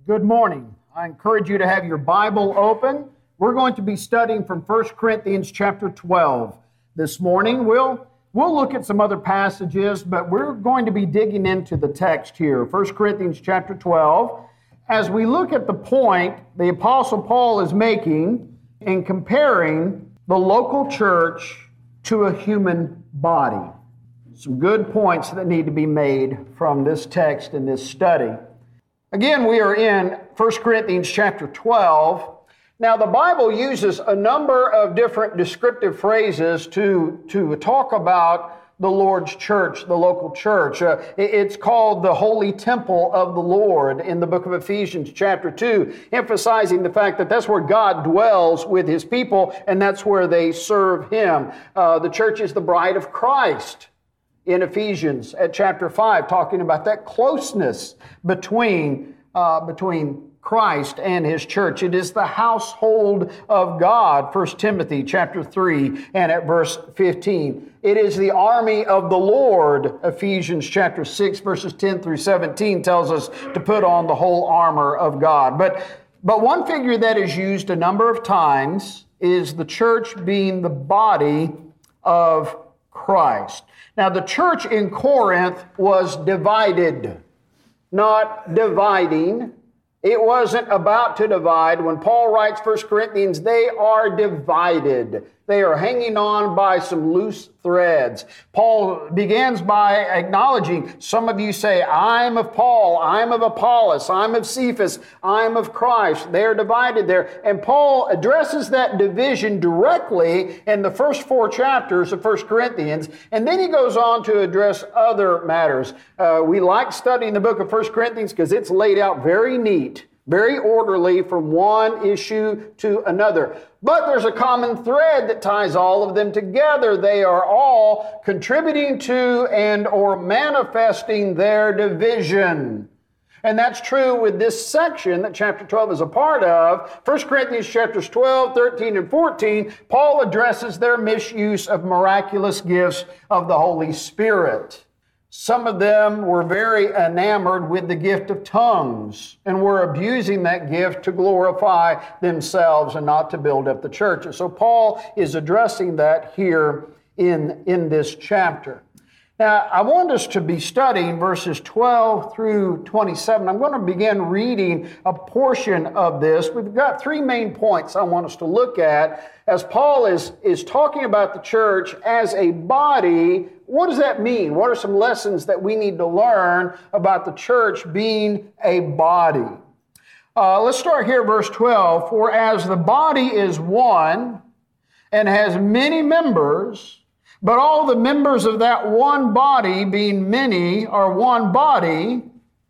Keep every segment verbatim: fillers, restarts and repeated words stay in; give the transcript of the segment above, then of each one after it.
Good morning. I encourage you to have your Bible open. We're going to be studying from First Corinthians chapter twelve this morning. We'll, we'll look at some other passages, but we're going to be digging into the text here. First Corinthians chapter twelve. As we look at the point the Apostle Paul is making in comparing the local church to a human body. Some good points that need to be made from this text and this study. Again, we are in First Corinthians chapter twelve. Now, the Bible uses a number of different descriptive phrases to, to talk about the Lord's church, the local church. Uh, it's called the holy temple of the Lord in the book of Ephesians chapter two, emphasizing the fact that that's where God dwells with His people and that's where they serve Him. Uh, the church is the bride of Christ in Ephesians at chapter five, talking about that closeness between, uh, between Christ and His church. It is the household of God, First Timothy chapter three and at verse fifteen. It is the army of the Lord, Ephesians chapter six, verses ten through seventeen tells us to put on the whole armor of God. But, but one figure that is used a number of times is the church being the body of Christ. Now, the church in Corinth was divided, not dividing. It wasn't about to divide. When Paul writes First Corinthians, they are divided. They are hanging on by some loose threads. Paul begins by acknowledging, some of you say, I'm of Paul, I'm of Apollos, I'm of Cephas, I'm of Christ. They are divided there. And Paul addresses that division directly in the first four chapters of First Corinthians. And then he goes on to address other matters. Uh, we like studying the book of First Corinthians because it's laid out very neat, very orderly from one issue to another. But there's a common thread that ties all of them together. They are all contributing to and or manifesting their division. And that's true with this section that chapter twelve is a part of. First Corinthians chapters twelve, thirteen, and fourteen, Paul addresses their misuse of miraculous gifts of the Holy Spirit. Some of them were very enamored with the gift of tongues and were abusing that gift to glorify themselves and not to build up the church. And so Paul is addressing that here in, in this chapter. Now, I want us to be studying verses twelve through twenty-seven. I'm going to begin reading a portion of this. We've got three main points I want us to look at as Paul is, is talking about the church as a body. What does that mean? What are some lessons that we need to learn about the church being a body? Uh, let's start here, verse twelve. For as the body is one and has many members, but all the members of that one body, being many, are one body,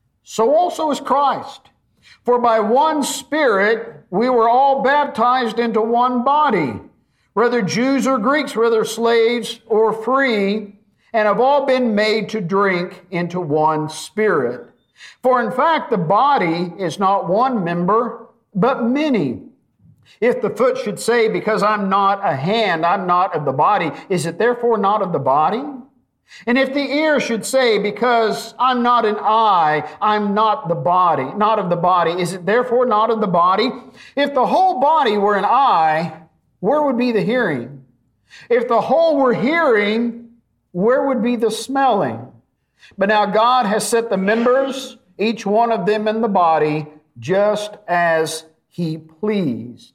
so also is Christ. For by one Spirit we were all baptized into one body, whether Jews or Greeks, whether slaves or free, and have all been made to drink into one Spirit. For in fact, the body is not one member, but many. If the foot should say, because I'm not a hand, I'm not of the body, is it therefore not of the body? And if the ear should say, because I'm not an eye, I'm not the body, not of the body, is it therefore not of the body? If the whole body were an eye, where would be the hearing? If the whole were hearing, where would be the smelling? But now God has set the members, each one of them in the body, just as He pleased.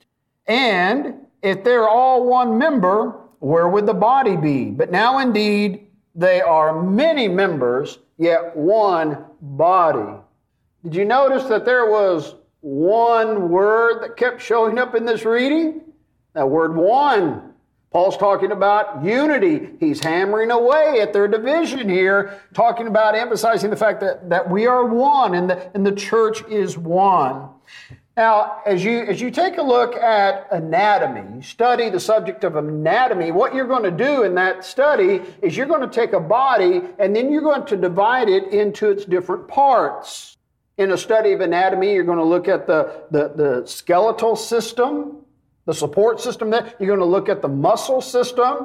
And if they're all one member, where would the body be? But now indeed, they are many members, yet one body. Did you notice that there was one word that kept showing up in this reading? That word one. Paul's talking about unity. He's hammering away at their division here, talking about emphasizing the fact that, that we are one and the, and the church is one. Now, as you, as you take a look at anatomy, study the subject of anatomy, what you're going to do in that study is you're going to take a body and then you're going to divide it into its different parts. In a study of anatomy, you're going to look at the, the, the skeletal system, the support system there. You're going to look at the muscle system,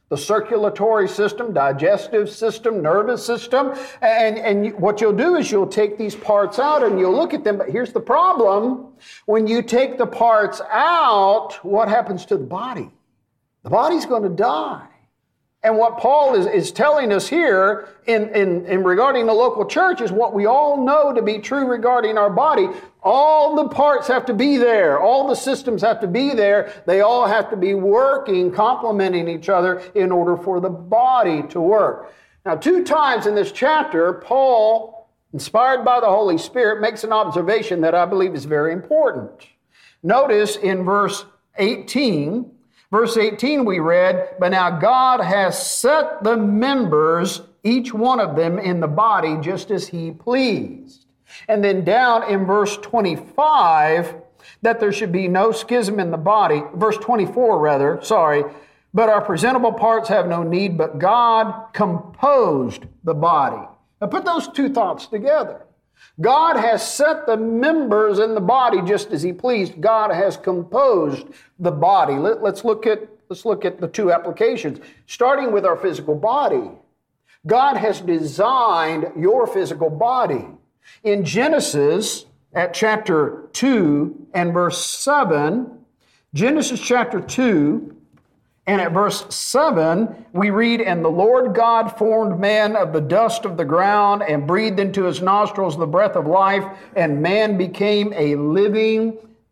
the circulatory system, digestive system, nervous system. And, and what you'll do is you'll take these parts out and you'll look at them. But here's the problem. When you take the parts out, what happens to the body? The body's going to die. And what Paul is, is telling us here in, in, in regarding the local church is what we all know to be true regarding our body. All the parts have to be there. All the systems have to be there. They all have to be working, complementing each other in order for the body to work. Now, two times in this chapter, Paul, inspired by the Holy Spirit, makes an observation that I believe is very important. Notice in verse eighteen, verse eighteen we read, "But now God has set the members, each one of them, in the body just as He pleased." And then down in verse twenty-five, that there should be no schism in the body. Verse twenty-four, rather, sorry. "But our presentable parts have no need, but God composed the body." Now put those two thoughts together. God has set the members in the body just as He pleased. God has composed the body. Let, let's look at, let's look at the two applications. Starting with our physical body. God has designed your physical body. In Genesis, at chapter two and verse seven, Genesis chapter two and at verse seven, we read, "And the Lord God formed man of the dust of the ground and breathed into his nostrils the breath of life, and man became a living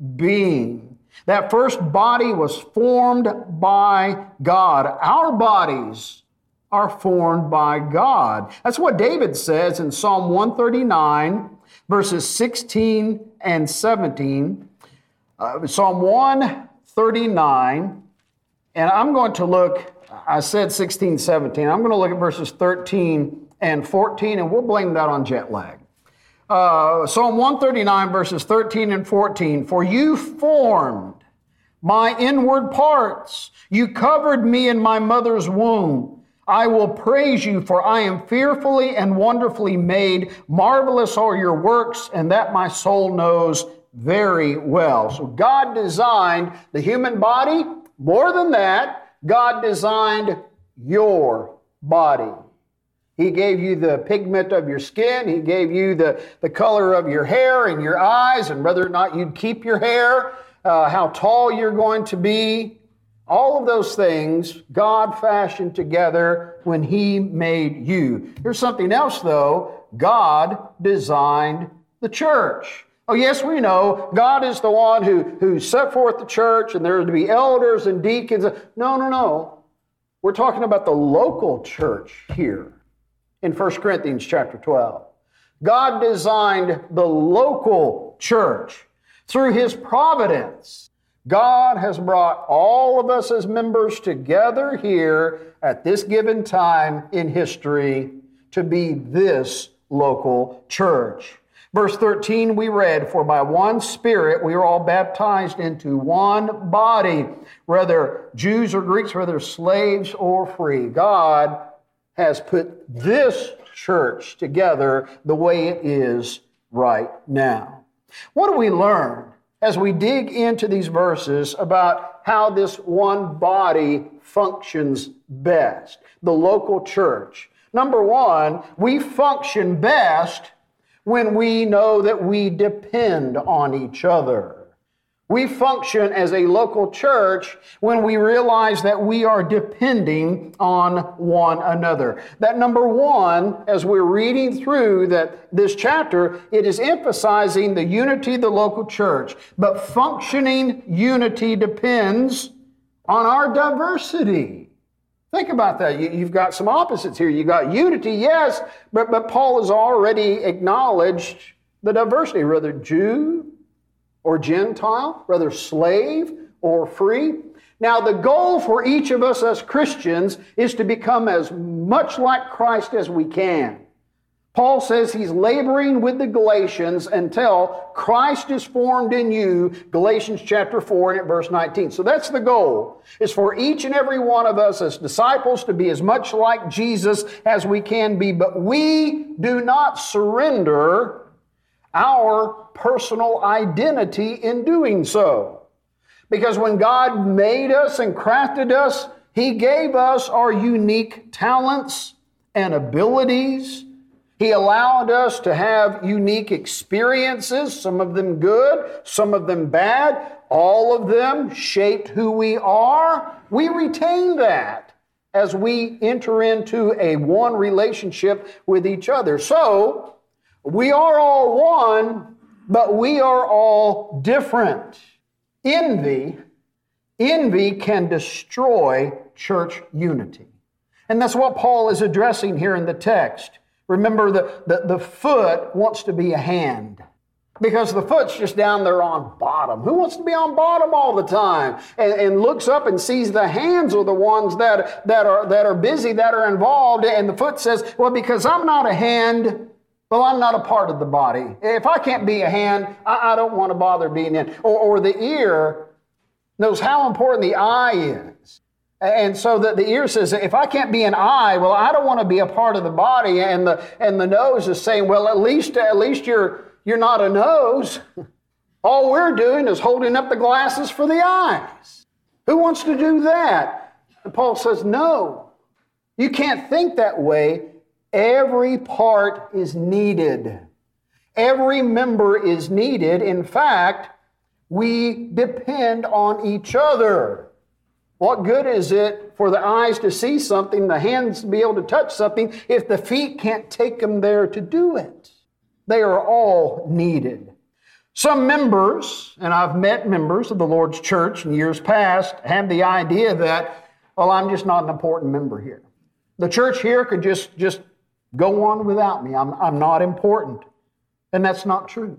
being." That first body was formed by God. Our bodies are formed by God. That's what David says in Psalm one thirty-nine, verses sixteen and seventeen. Uh, Psalm one thirty-nine, and I'm going to look, I said sixteen, seventeen. I'm going to look at verses thirteen and fourteen, and we'll blame that on jet lag. Uh, Psalm one thirty-nine, verses thirteen and fourteen. "For you formed my inward parts. You covered me in my mother's womb. I will praise you, for I am fearfully and wonderfully made. Marvelous are your works, and that my soul knows very well." So God designed the human body. More than that, God designed your body. He gave you the pigment of your skin. He gave you the, the color of your hair and your eyes, and whether or not you'd keep your hair, uh, how tall you're going to be. All of those things God fashioned together when He made you. Here's something else, though. God designed the church. Oh, yes, we know God is the one who, who set forth the church, and there are to be elders and deacons. No, no, no. We're talking about the local church here in First Corinthians chapter twelve. God designed the local church through His providence. God has brought all of us as members together here at this given time in history to be this local church. Verse thirteen, we read, "For by one Spirit we are all baptized into one body, whether Jews or Greeks, whether slaves or free." God has put this church together the way it is right now. What do we learn as we dig into these verses about how this one body functions best, the local church? Number one, we function best when we know that we depend on each other. We function as a local church when we realize that we are depending on one another. That number one, as we're reading through that this chapter, it is emphasizing the unity of the local church. But functioning unity depends on our diversity. Think about that. You, you've got some opposites here. You've got unity, yes, but, but Paul has already acknowledged the diversity, whether Jew or Gentile, whether slave or free. Now, the goal for each of us as Christians is to become as much like Christ as we can. Paul says he's laboring with the Galatians until Christ is formed in you, Galatians chapter four and at verse nineteen. So that's the goal, is for each and every one of us as disciples to be as much like Jesus as we can be. But we do not surrender our personal identity in doing so. Because when God made us and crafted us, He gave us our unique talents and abilities. He allowed us to have unique experiences, some of them good, some of them bad. All of them shaped who we are. We retain that as we enter into a one relationship with each other. So, we are all one, but we are all different. Envy, envy can destroy church unity. And that's what Paul is addressing here in the text. Remember, the, the, the foot wants to be a hand, because the foot's just down there on bottom. Who wants to be on bottom all the time? And, and looks up and sees the hands are the ones that, that, are, that are busy, that are involved. And the foot says, well, because I'm not a hand, well, I'm not a part of the body. If I can't be a hand, I, I don't want to bother being in. Or, or the ear knows how important the eye is. And so the, the ear says, if I can't be an eye, well, I don't want to be a part of the body. And the, and the nose is saying, well, at least, at least you're, you're not a nose. All we're doing is holding up the glasses for the eyes. Who wants to do that? And Paul says, no, you can't think that way. Every part is needed. Every member is needed. In fact, we depend on each other. What good is it for the eyes to see something, the hands to be able to touch something, if the feet can't take them there to do it? They are all needed. Some members, and I've met members of the Lord's church in years past, have the idea that, well, I'm just not an important member here. The church here could just, just go on without me. I'm, I'm not important. And that's not true.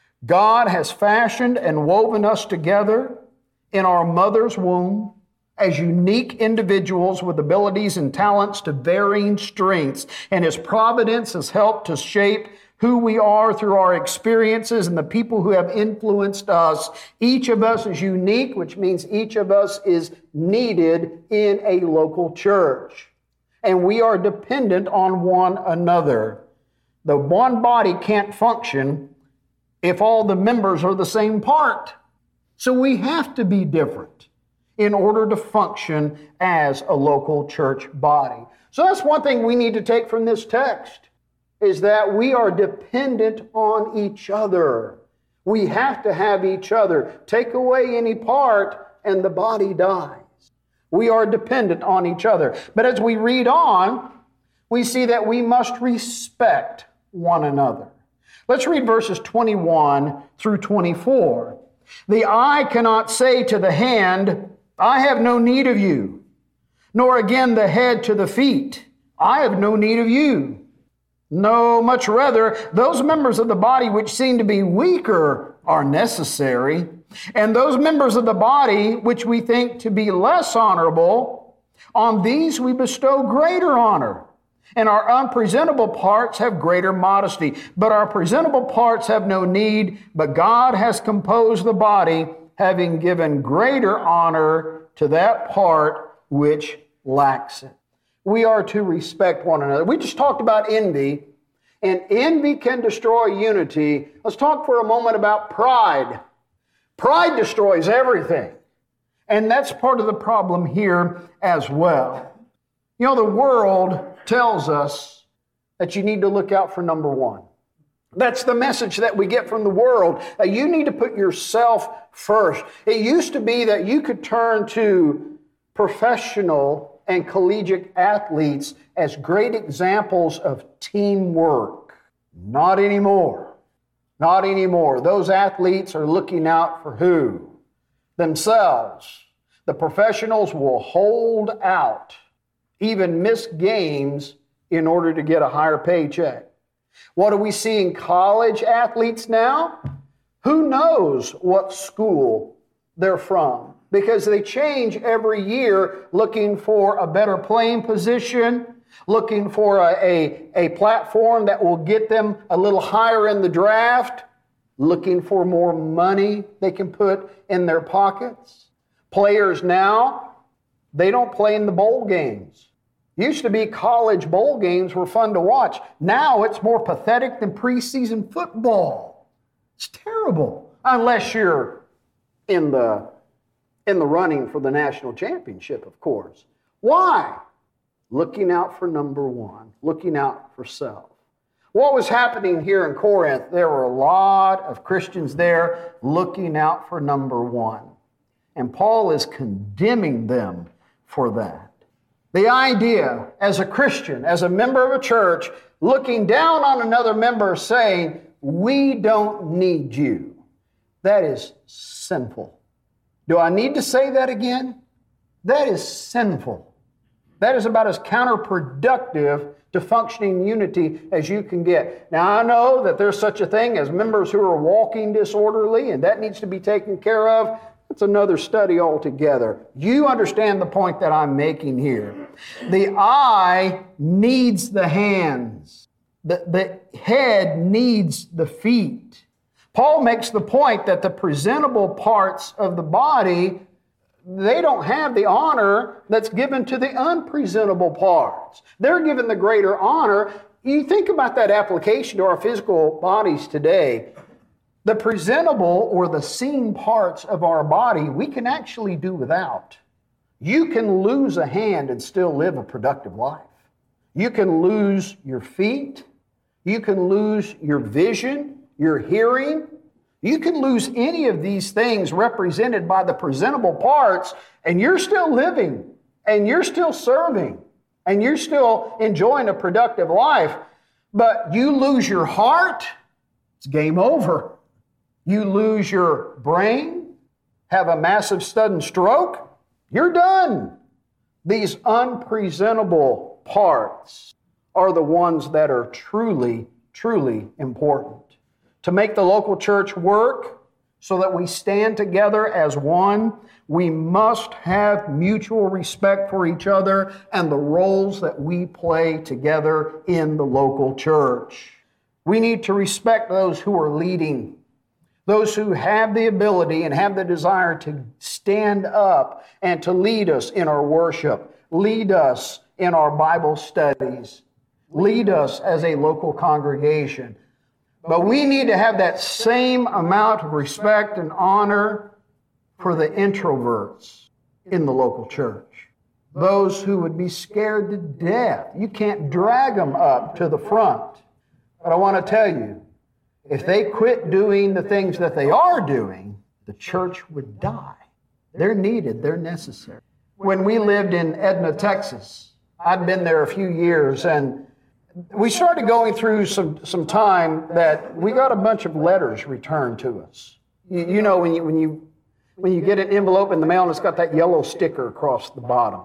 God has fashioned and woven us together in our mother's womb as unique individuals with abilities and talents to varying strengths. And His providence has helped to shape who we are through our experiences and the people who have influenced us. Each of us is unique, which means each of us is needed in a local church. And we are dependent on one another. The one body can't function if all the members are the same part. So we have to be different in order to function as a local church body. So that's one thing we need to take from this text, is that we are dependent on each other. We have to have each other. Take away any part and the body dies. We are dependent on each other. But as we read on, we see that we must respect one another. Let's read verses twenty-one through twenty-four. The eye cannot say to the hand, I have no need of you, nor again the head to the feet, I have no need of you. No, much rather, those members of the body which seem to be weaker are necessary, and those members of the body which we think to be less honorable, on these we bestow greater honor. And our unpresentable parts have greater modesty. But our presentable parts have no need, but God has composed the body, having given greater honor to that part which lacks it. We are to respect one another. We just talked about envy, and envy can destroy unity. Let's talk for a moment about pride. Pride destroys everything. And that's part of the problem here as well. You know, the world tells us that you need to look out for number one. That's the message that we get from the world. Uh, you need to put yourself first. It used to be that you could turn to professional and collegiate athletes as great examples of teamwork. Not anymore. Not anymore. Those athletes are looking out for who? Themselves. The professionals will hold out, even miss games in order to get a higher paycheck. What do we see in college athletes now? Who knows what school they're from? Because they change every year looking for a better playing position, looking for a, a, a platform that will get them a little higher in the draft, looking for more money they can put in their pockets. Players now, they don't play in the bowl games. Used to be college bowl games were fun to watch. Now it's more pathetic than preseason football. It's terrible. Unless you're in the, in the running for the national championship, of course. Why? Looking out for number one, looking out for self. What was happening here in Corinth? There were a lot of Christians there looking out for number one. And Paul is condemning them for that. The idea as a Christian, as a member of a church, looking down on another member saying, we don't need you. That is sinful. Do I need to say that again? That is sinful. That is about as counterproductive to functioning unity as you can get. Now, I know that there's such a thing as members who are walking disorderly, and that needs to be taken care of. That's another study altogether. You understand the point that I'm making here. The eye needs the hands. The, the head needs the feet. Paul makes the point that the presentable parts of the body, they don't have the honor that's given to the unpresentable parts. They're given the greater honor. You think about that application to our physical bodies today. The presentable or the seen parts of our body, we can actually do without. You can lose a hand and still live a productive life. You can lose your feet. You can lose your vision, your hearing. You can lose any of these things represented by the presentable parts, and you're still living, and you're still serving, and you're still enjoying a productive life. But you lose your heart, it's game over. You lose your brain, have a massive sudden stroke, you're done. These unpresentable parts are the ones that are truly, truly important. To make the local church work so that we stand together as one, we must have mutual respect for each other and the roles that we play together in the local church. We need to respect those who are leading, those who have the ability and have the desire to stand up and to lead us in our worship, lead us in our Bible studies, lead us as a local congregation. But we need to have that same amount of respect and honor for the introverts in the local church. Those who would be scared to death. You can't drag them up to the front. But I want to tell you, if they quit doing the things that they are doing, the church would die. They're needed. They're necessary. When we lived in Edna, Texas, I'd been there a few years, and we started going through some, some time that we got a bunch of letters returned to us. You, you know, when you, when, you, when you get an envelope in the mail and it's got that yellow sticker across the bottom.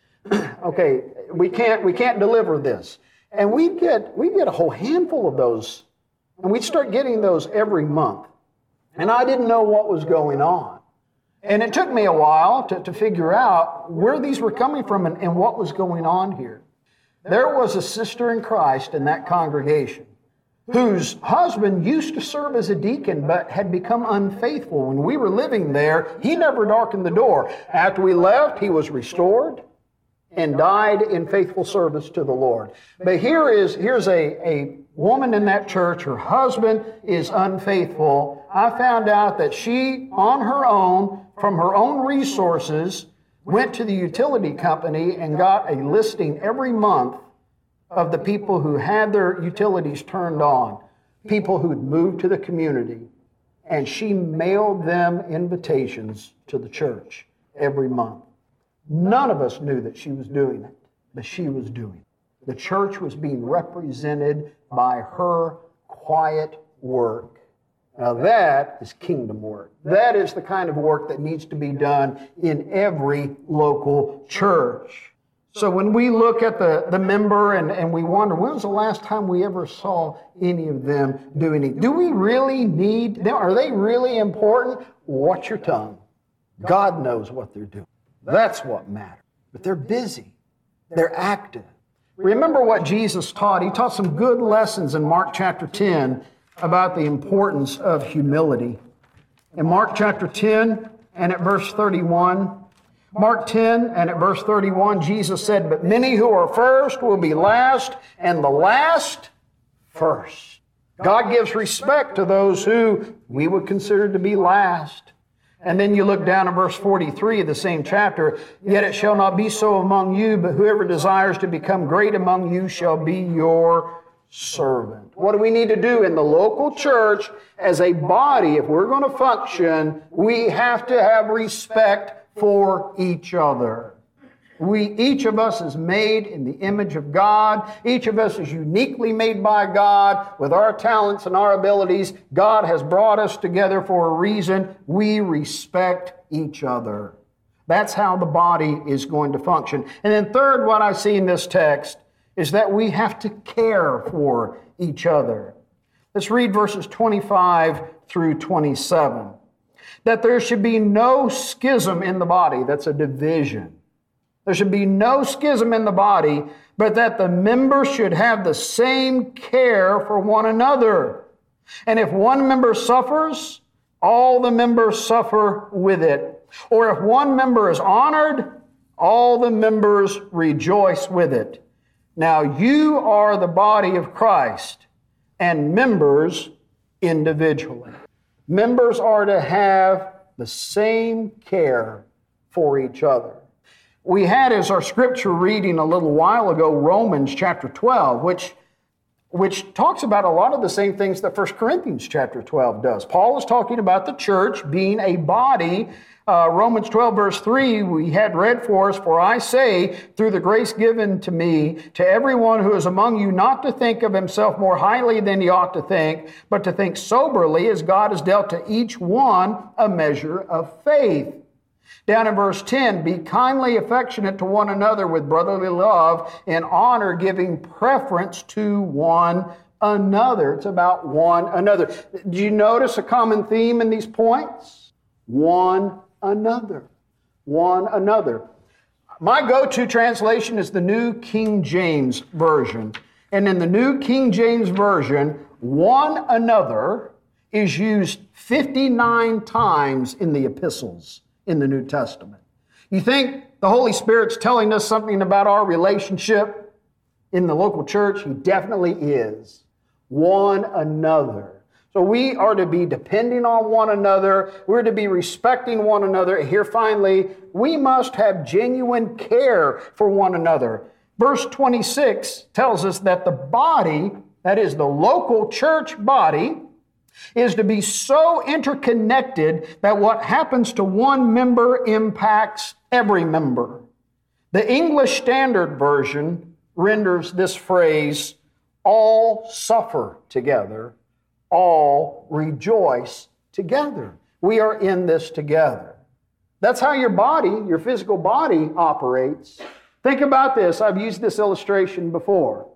Okay, we can't, we can't deliver this. And we'd get, we'd get a whole handful of those, and we'd start getting those every month. And I didn't know what was going on. And it took me a while to, to figure out where these were coming from and, and what was going on here. There was a sister in Christ in that congregation whose husband used to serve as a deacon but had become unfaithful. When we were living there, he never darkened the door. After we left, he was restored and died in faithful service to the Lord. But here is here's a, a woman in that church. Her husband is unfaithful. I found out that she, on her own, from her own resources, went to the utility company and got a listing every month of the people who had their utilities turned on, people who'd moved to the community, and she mailed them invitations to the church every month. None of us knew that she was doing it, but she was doing it. The church was being represented by her quiet work. Now that is kingdom work. That is the kind of work that needs to be done in every local church. So when we look at the, the member and, and we wonder, when was the last time we ever saw any of them do anything? Do we really need them? Are they really important? Watch your tongue. God knows what they're doing. That's what matters. But they're busy. They're active. Remember what Jesus taught. He taught some good lessons in Mark chapter ten about the importance of humility. In Mark chapter ten and at verse thirty-one, Mark ten and at verse thirty-one, Jesus said, "But many who are first will be last, and the last first." God gives respect to those who we would consider to be last. And then you look down at verse forty-three of the same chapter. Yet it shall not be so among you, but whoever desires to become great among you shall be your servant. What do we need to do in the local church as a body? If we're going to function, we have to have respect for each other. We, each of us is made in the image of God. Each of us is uniquely made by God with our talents and our abilities. God has brought us together for a reason. We respect each other. That's how the body is going to function. And then third, what I see in this text is that we have to care for each other. Let's read verses twenty-five through twenty-seven. That there should be no schism in the body. That's a division. There should be no schism in the body, but that the members should have the same care for one another. And if one member suffers, all the members suffer with it. Or if one member is honored, all the members rejoice with it. Now you are the body of Christ, and members individually. Members are to have the same care for each other. We had as our scripture reading a little while ago, Romans chapter twelve, which, which talks about a lot of the same things that First Corinthians chapter twelve does. Paul is talking about the church being a body. Uh, Romans twelve verse three, we had read for us, "For I say, through the grace given to me, to everyone who is among you, not to think of himself more highly than he ought to think, but to think soberly, as God has dealt to each one a measure of faith." Down in verse ten, "Be kindly affectionate to one another with brotherly love, in honor, giving preference to one another." It's about one another. Do you notice a common theme in these points? One another. One another. My go-to translation is the New King James Version. And in the New King James Version, one another is used fifty-nine times in the epistles in the New Testament. You think the Holy Spirit's telling us something about our relationship in the local church? He definitely is. One another. So we are to be depending on one another. We're to be respecting one another. And here finally, we must have genuine care for one another. Verse twenty-six tells us that the body, that is the local church body, is to be so interconnected that what happens to one member impacts every member. The English Standard Version renders this phrase, "all suffer together, all rejoice together." We are in this together. That's how your body, your physical body, operates. Think about this. I've used this illustration before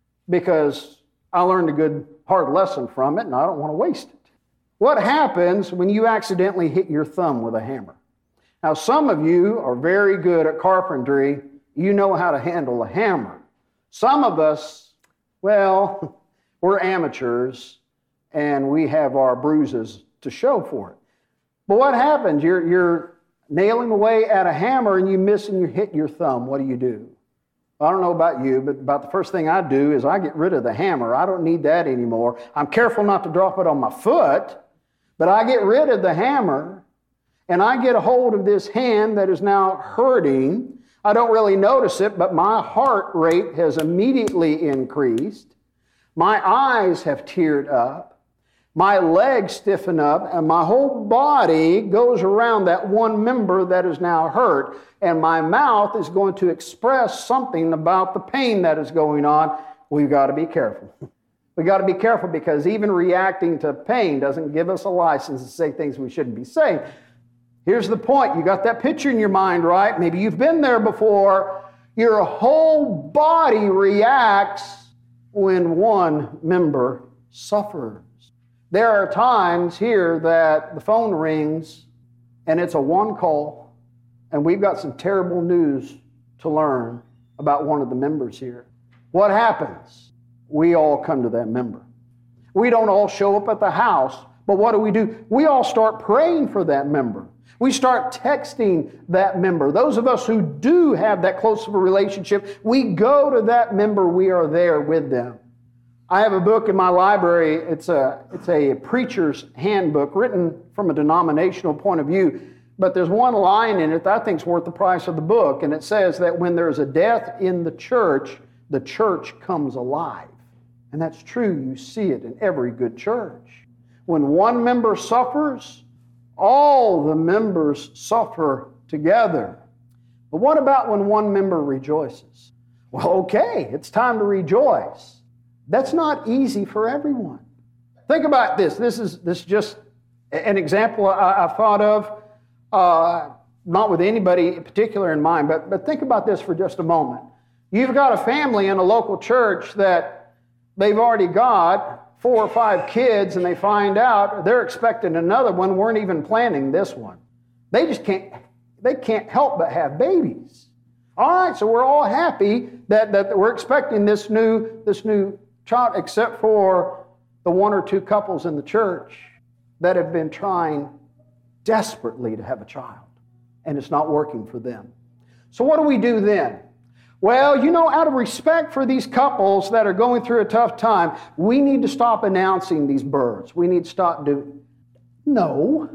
because I learned a good hard lesson from it, and I don't want to waste it. What happens when you accidentally hit your thumb with a hammer? Now, some of you are very good at carpentry. You know how to handle a hammer. Some of us, well, we're amateurs, and we have our bruises to show for it. But what happens? You're, you're nailing away at a hammer, and you miss and you hit your thumb. What do you do? I don't know about you, but about the first thing I do is I get rid of the hammer. I don't need that anymore. I'm careful not to drop it on my foot, but I get rid of the hammer, and I get a hold of this hand that is now hurting. I don't really notice it, but my heart rate has immediately increased. My eyes have teared up. My legs stiffen up, and my whole body goes around that one member that is now hurt. And my mouth is going to express something about the pain that is going on. We've got to be careful. We've got to be careful because even reacting to pain doesn't give us a license to say things we shouldn't be saying. Here's the point. You got that picture in your mind, right? Maybe you've been there before. Your whole body reacts when one member suffers. There are times here that the phone rings and it's a one call, and we've got some terrible news to learn about one of the members here. What happens? We all come to that member. We don't all show up at the house, but what do we do? We all start praying for that member. We start texting that member. Those of us who do have that close of a relationship, we go to that member. We are there with them. I have a book in my library. It's a, it's a preacher's handbook written from a denominational point of view, but there's one line in it that I think is worth the price of the book, and it says that when there's a death in the church, the church comes alive. And that's true. You see it in every good church. When one member suffers, all the members suffer together. But what about when one member rejoices? Well, okay, it's time to rejoice. That's not easy for everyone. Think about this. This is this is just an example I, I thought of, uh, not with anybody in particular in mind, but, but think about this for just a moment. You've got a family in a local church that they've already got four or five kids, and they find out they're expecting another one, weren't even planning this one. They just can't, they can't help but have babies. All right, so we're all happy that, that we're expecting this new, this new child, except for the one or two couples in the church that have been trying desperately to have a child, and it's not working for them. So what do we do then? Well, you know, out of respect for these couples that are going through a tough time, we need to stop announcing these births. We need to stop doing... No.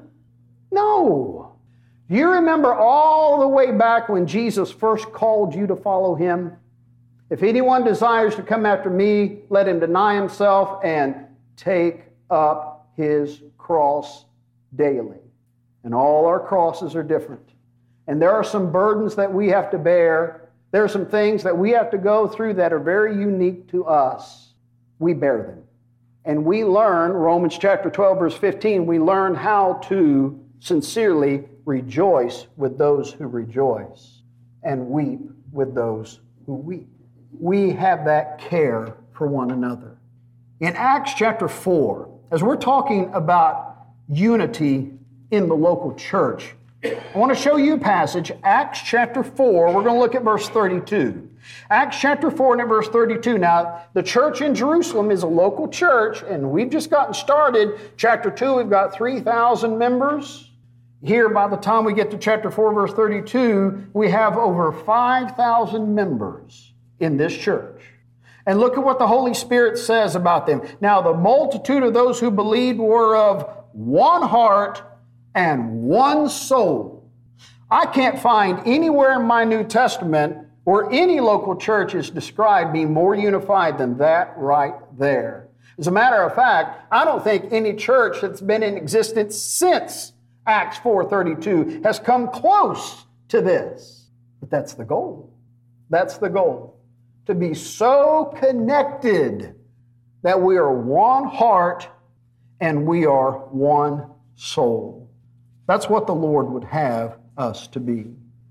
No. Do you remember all the way back when Jesus first called you to follow Him? If anyone desires to come after me, let him deny himself and take up his cross daily. And all our crosses are different. And there are some burdens that we have to bear. There are some things that we have to go through that are very unique to us. We bear them. And we learn, Romans chapter twelve, verse fifteen, we learn how to sincerely rejoice with those who rejoice and weep with those who weep. We have that care for one another. In Acts chapter four, as we're talking about unity in the local church, I want to show you a passage, Acts chapter four. We're going to look at verse thirty-two. Acts chapter four and at verse thirty-two. Now, the church in Jerusalem is a local church, and we've just gotten started. Chapter two, we've got three thousand members. Here, by the time we get to chapter four, verse thirty-two, we have over five thousand members in this church. And look at what the Holy Spirit says about them. Now, the multitude of those who believed were of one heart and one soul. I can't find anywhere in my New Testament where any local church is described being more unified than that right there. As a matter of fact, I don't think any church that's been in existence since Acts four thirty-two has come close to this. But that's the goal. That's the goal. To be so connected that we are one heart and we are one soul. That's what the Lord would have us to be.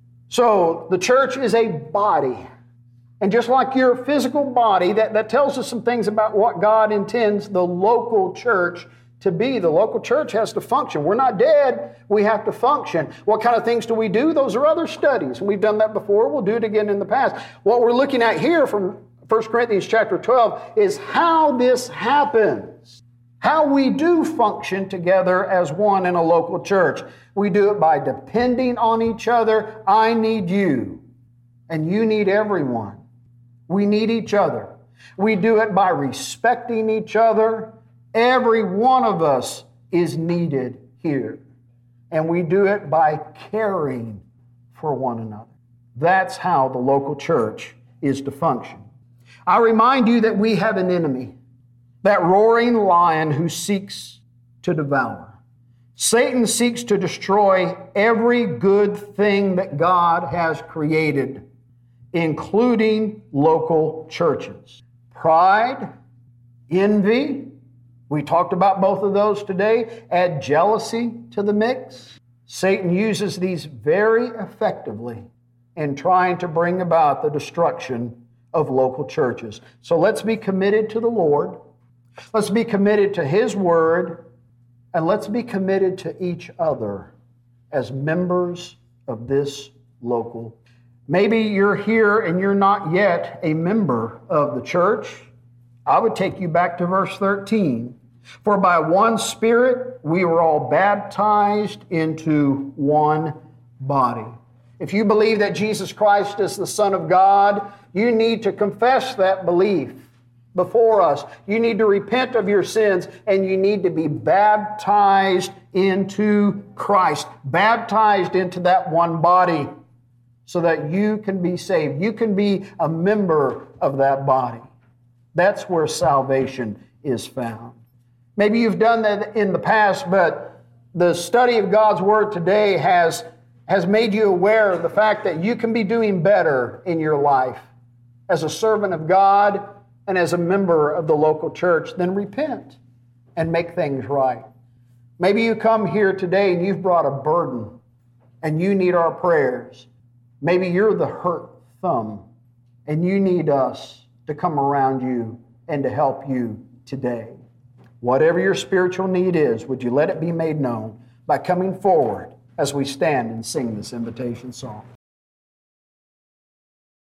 So the church is a body. And just like your physical body, that, that tells us some things about what God intends the local church to be. The local church has to function. We're not dead. We have to function. What kind of things do we do? Those are other studies. And we've done that before. We'll do it again in the past. What we're looking at here from First Corinthians chapter twelve is how this happens. How we do function together as one in a local church. We do it by depending on each other. I need you, and you need everyone. We need each other. We do it by respecting each other. Every one of us is needed here. And we do it by caring for one another. That's how the local church is to function. I remind you that we have an enemy. That roaring lion who seeks to devour. Satan seeks to destroy every good thing that God has created, including local churches. Pride, envy, we talked about both of those today. Add jealousy to the mix. Satan uses these very effectively in trying to bring about the destruction of local churches. So let's be committed to the Lord. Let's be committed to His Word, and let's be committed to each other as members of this local. Maybe you're here and you're not yet a member of the church. I would take you back to verse thirteen. For by one Spirit we were all baptized into one body. If you believe that Jesus Christ is the Son of God, you need to confess that belief. before us. You need to repent of your sins, and you need to be baptized into Christ, baptized into that one body, so that you can be saved. You can be a member of that body. That's where salvation is found. Maybe you've done that in the past, but the study of God's Word today has, has made you aware of the fact that you can be doing better in your life as a servant of God and as a member of the local church. Then repent and make things right. Maybe you come here today and you've brought a burden and you need our prayers. Maybe you're the hurt thumb and you need us to come around you and to help you today. Whatever your spiritual need is, would you let it be made known by coming forward as we stand and sing this invitation song?